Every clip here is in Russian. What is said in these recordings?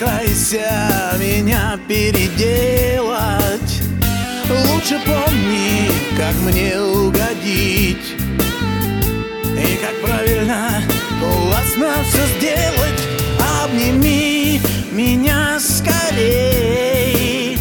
старайся меня переделать. Лучше помни, как мне угодить и как правильно, классно все сделать. Обними меня скорей,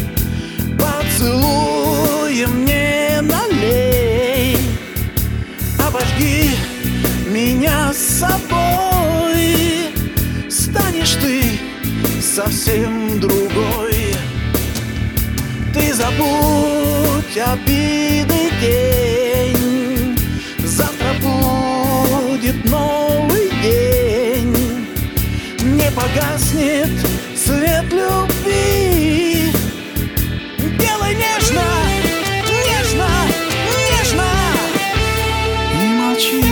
поцелуем мне налей, обожги меня с собой, станешь ты совсем другой. Ты забудь обиды день, завтра будет новый день, не погаснет свет любви. Делай нежно, нежно, нежно и молчи.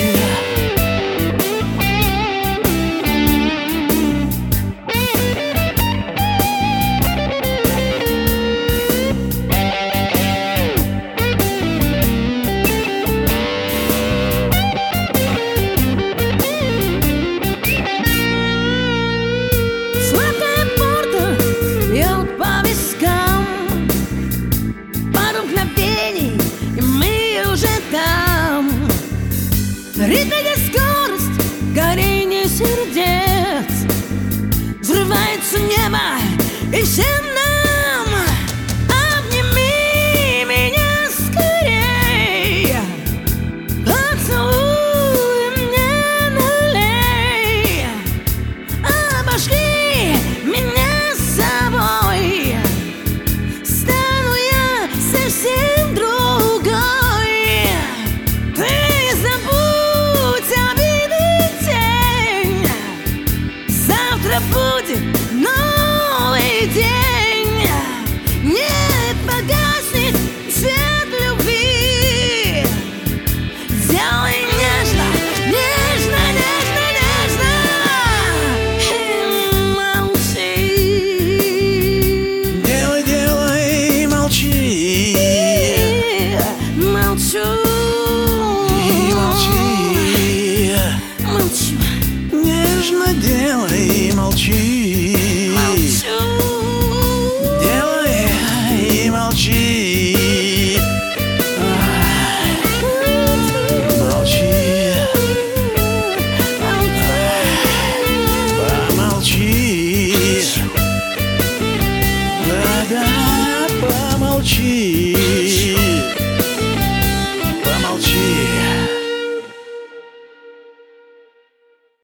Ритмига скорость, горение сердец, взрывается небо и всем нам. Обними меня скорей, поцелуй мне налей, обожги меня с собой, стану я совсем другой. Ты будет новый день, не погаснет свет любви. Делай нежно, нежно, нежно, нежно и молчи. Делай, делай, молчи. Молчу И молчи. Молчу. Нежно делай, молчи. Молчу. Делай и молчи. Молчи. Помолчи. Да-да, помолчи.